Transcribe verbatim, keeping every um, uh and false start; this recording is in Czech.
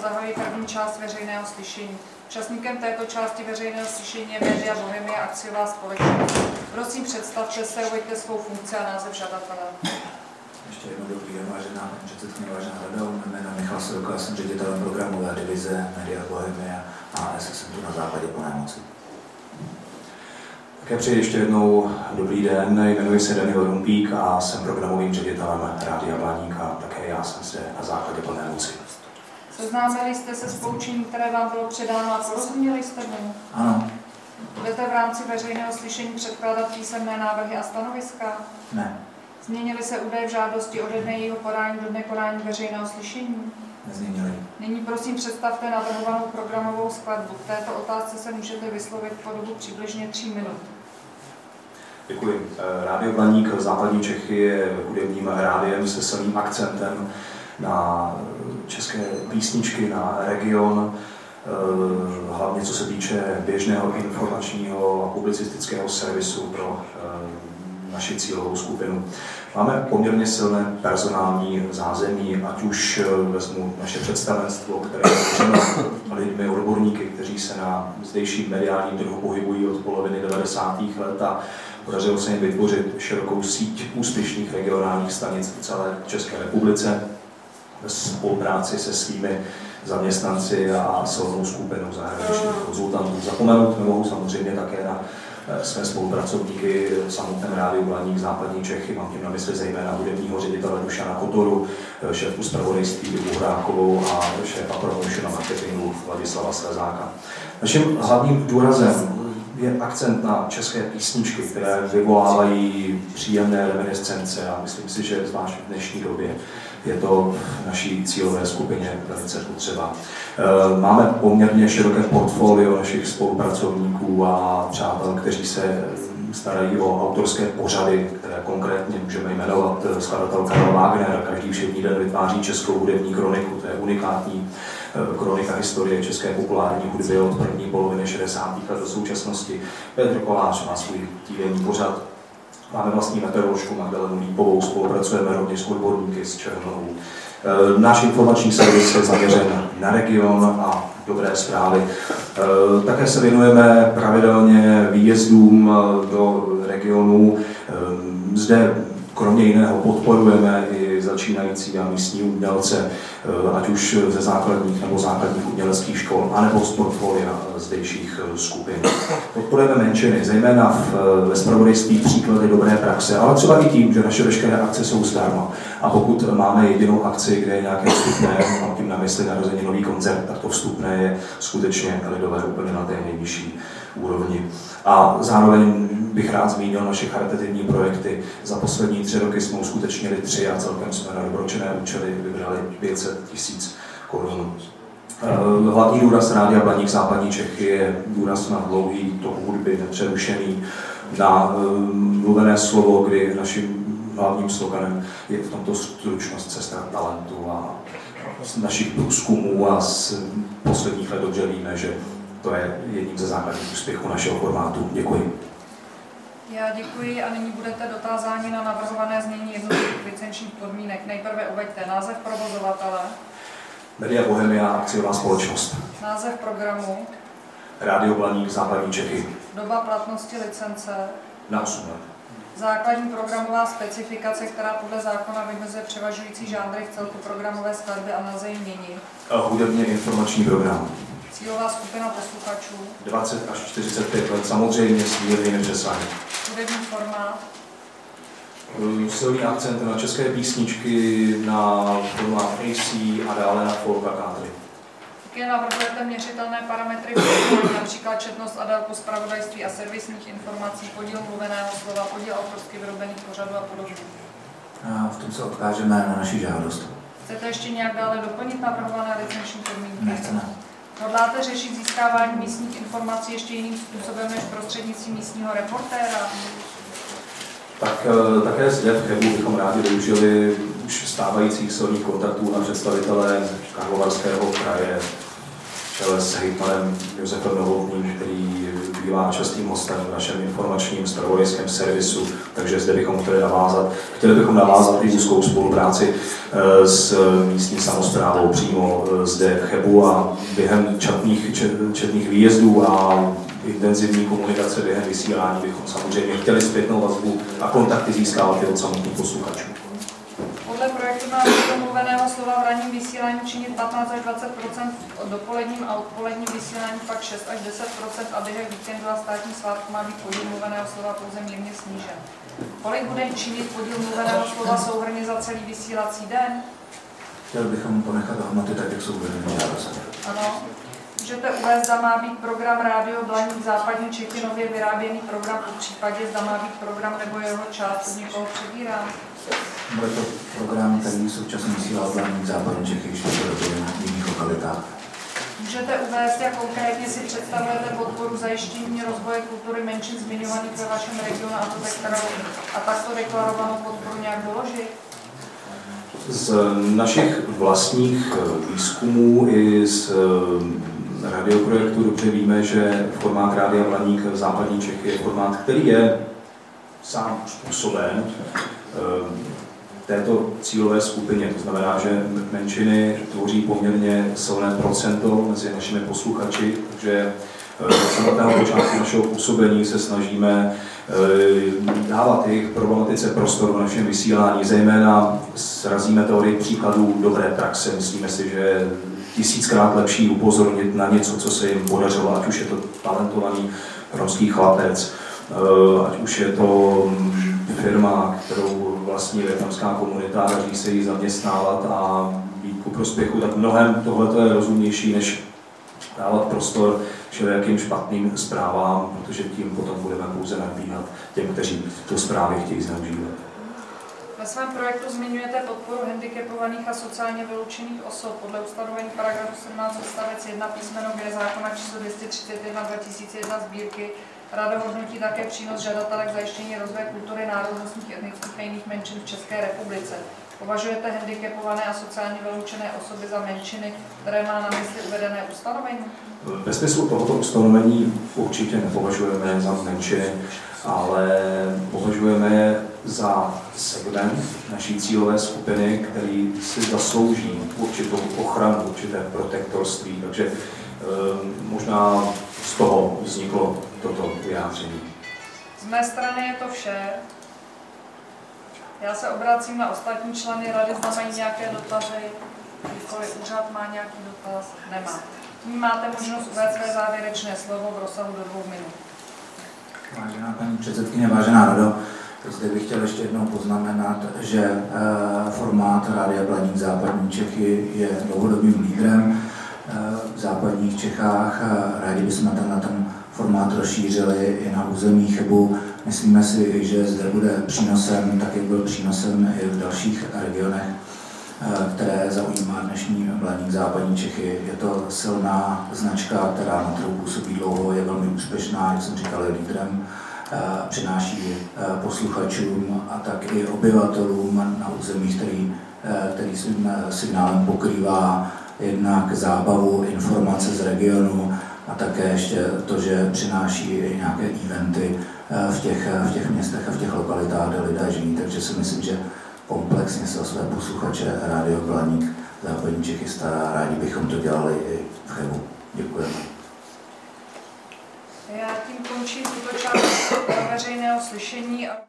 zahájí první část veřejného slyšení. Účastníkem této části veřejného slyšení je Media Bohemia akciová společnost. Prosím, představte se, uveďte svou funkci a název žadatele. Ještě jednou dobrý den, vážená paní předsedkyně, vážená rada, jméno Michal Sojko, já jsem ředitelem programové divize Media Bohemia a S jsem tu na základě plné moci. Také přeji ještě jednou dobrý den, jmenuji se Daniel Rumpík a jsem programovým ředitelem Rádia Blaník a také já jsem se na základě plné moci. Seznámili jste se s poučením, které vám bylo předáno a porozuměli jste mu? Ano. Budete v rámci veřejného slyšení předkládat písemné návrhy a stanoviska? Ne. Změnily se údaje v žádosti ode dne jejího podání do dne konání veřejného slyšení? Nezměnili. Nyní prosím představte navrhovanou programovou skladbu. K této otázce se můžete vyslovit po dobu přibližně tří minut. Děkuji. Rádio Blaník Západní Čechy je hudebním rádiem se silným akcentem na české písničky, na region, hlavně co se týče běžného informačního a publicistického servisu pro naši cílovou skupinu. Máme poměrně silné personální zázemí, ať už vezmu naše představenstvo, které je tvořeno lidmi, odborníky, kteří se na zdejším mediálním trhu pohybují od poloviny devadesátých let a podařilo se jim vytvořit širokou síť úspěšných regionálních stanic v celé České republice ve spolupráci se svými zaměstnanci a silnou skupinou zahraničních konzultantů. Zapomenout nemohu samozřejmě také na své spolupracovníky v samotném rádiu Blaník Západní Čechy, mám tím na mysli zejména hudebního ředitele Dušana Kotoru, šéfku zpravodajství Ivu Hrákovou a šéfa promotion a marketingu Vladislava Slezáka. Naším hlavním důrazem je akcent na české písničky, které vyvolávají příjemné reminiscence a myslím si, že zvlášť v dnešní době je to v naší cílové skupině velice potřeba. Máme poměrně široké portfolio našich spolupracovníků a přátel, kteří se starají o autorské pořady, které konkrétně můžeme jmenovat skladatel Karel Wagner. Každý všední den vytváří českou hudební kroniku, to je unikátní kronika historie české populární hudby od první poloviny šedesátých let do současnosti. Petr Kolář má svůj týdenní pořad. Máme vlastní meteoroložku Magdalenu Lípovou, spolupracujeme rovněž s odborníky z Černovou. Náš informační servis je zaměřen na region a dobré zprávy. Také se věnujeme pravidelně výjezdům do regionů. Zde kromě jiného podporujeme i začínající a místní umělce, ať už ze základních nebo základních uměleckých škol, anebo z portfolia zdejších skupin. Podporujeme menšiny, zejména v, ve zpravodajství příklady dobré praxe, ale třeba i tím, že naše veškeré akce jsou zdarma. A pokud máme jedinou akci, kde je nějaké vstupné, mám tím na mysli narozeninový koncert, tak to vstupné je skutečně lidové úplně na té nejvyšší úrovni. A zároveň bych rád zmínil naše charitativní projekty. Za poslední tři roky jsme uskutečnili tři a celkem jsme na dobročinné účely vybrali pět set tisíc korun. Hlavní důraz Rádia Blaník Západní Čechy je důraz na dlouhý tok hudby, nepřerušený, na mluvené slovo, kdy naším hlavním sloganem je v tomto stručnost cesta talentu a z našich průzkumů a z posledních let dobře víme, že to je jedním ze základních úspěchů našeho formátu. Děkuji. Já děkuji a nyní budete dotázáni na navrhované změní jednotlivých licenčních podmínek. Nejprve uveďte název provozovatele. Media Bohemia akciová společnost. Název programu. Rádio Blaník Západní Čechy. Doba platnosti licence. Na osm let. Základní programová specifikace, která podle zákona vymezuje převažující žánry v celku programové skladby a nelze ji měnit. Hudebně informační program. Cílová skupina posluchačů. dvacet až čtyřicet pět let, samozřejmě s mírnými přesahy. Hudební formát. Silný akcent na české písničky, na formát A C a dále na folk a country. Také navrhujete měřitelné parametry, například četnost a délku zpravodajství a servisních informací, podíl mluveného slova, podíl autorsky vyrobených pořadů a podobně. A v tom se odkážeme na naši žádost. Chcete ještě nějak dále doplnit navrhované licenční podmínky? Nechceme. Hodláte řešit získávání místních informací ještě jiným způsobem než prostřednictvím místního reportéra? Tak také zde v Chebu bychom rádi využili už stávajících silných kontaktů na představitelé Karlovarského kraje, čele s hejtmanem Josefem Novotným, který bývá častým hostem v našem informačním zpravodajském servisu, takže zde bychom chtěli navázat. Chtěli bychom navázat i úzkou spolupráci s místní samosprávou přímo zde v Chebu a během četných, četných výjezdů a intenzivní komunikace během vysílání bychom samozřejmě chtěli zpětnou vazbu a kontakty získávat i od samotných posluchačů. Podle projektu má místo mluveného slova v ranním vysílání činit patnáct až dvacet procent, dopoledním a odpoledním vysílání pak šest až deset procent a během víkendu a státní svátku má být podíl mluveného slova pouze mírně snížen. Kolik bude činit podíl mluveného slova souhrnně za celý vysílací den? Chtěli bychom ponechat hodnoty tak, jak jsou uvedeny v žádosti. Ano. Můžete uvést, zda má být program Rádio Blaník Západní Čechy nově vyráběný program, v případě zda má být program nebo jeho část od někoho přebírá? Bude to program, který současně vysílá Blaník Západní Čechy, když to dobře v jiných lokalitách. Můžete uvést, jak konkrétně si představujete podporu zajištění rozvoje kultury menšin zmiňovaných ve vašem regionu a, to a takto deklarovanou podporu nějak doložit? Z našich vlastních výzkumů i z radioprojektu dobře víme, že formát Rádia Blaník v Západní Čechy je formát, který je sám způsoben této cílové skupině. To znamená, že menšiny tvoří poměrně silné procento mezi našimi posluchači, takže od samotného počátku našeho působení se snažíme dávat jejich problematice prostor v našem vysílání. Zejména srazíme teorii příkladů dobré praxe. Myslíme si, že je tisíckrát lepší upozornit na něco, co se jim podařilo, ať už je to talentovaný romský chlapec, ať už je to firma, kterou vlastní vietnamská komunita, daří se jí zaměstnávat a být ku prospěchu, tak mnohem tohle je rozumnější, než dávat prostor všelijakým špatným zprávám, protože tím potom budeme pouze nabíhat těm, kteří tu zprávy chtějí zneužívat. Ve svém projektu zmiňujete podporu handicapovaných a sociálně vyloučených osob podle ustanovení paragrafu sedmnáct odstavec jedna písmeno G zákona číslo dvě stě třicet jedna dva tisíce jedna sbírky. Rada hodnotí také přínos žadatelek zajištění rozvoje kultury národnostních, etnických a jiných menšin v České republice. Považujete handicapované a sociálně vyloučené osoby za menšiny, které má na mysli uvedené ustanovení? Ve smyslu tohoto ustanovení určitě nepovažujeme za menšiny, ale považujeme je za segment naší cílové skupiny, který si zaslouží určitou ochranu, určité protektorství. Takže e, možná z toho vzniklo toto vyjádření. Z mé strany je to vše. Já se obracím na ostatní členy rady, zda mají nějaké dotazy. Kdykoliv úřad má nějaký dotaz, nemá. Tím máte možnost uvést své závěrečné slovo v rozsahu do dvou minut. Vážená paní předsedkyně, vážená rado, zde bych chtěl ještě jednou poznamenat, že formát Rádia Blaník Západní Čechy je dlouhodobým lídrem v západních Čechách. Rádi bychom tenhle ten formát rozšířili i na území Chebu. Myslíme si, že zde bude přínosem, tak jak byl přínosem i v dalších regionech, které zaujímá dnešní Blaník Západní Čechy. Je to silná značka, která na trhu působí dlouho, je velmi úspěšná, jak jsem říkal, je lídrem, přináší posluchačům a tak i obyvatelům na území, který, který svým signálem pokrývá jednak zábavu, informace z regionu a také ještě to, že přináší i nějaké eventy v těch, v těch městech a v těch lokalitách, kde lidé žijí. Takže si myslím, že komplexně se o své posluchače Rádio Blaník Západní Čechy stará. Rádi bychom to dělali i v Chebu. Děkujeme. Já tím končím tuto část veřejného slyšení. A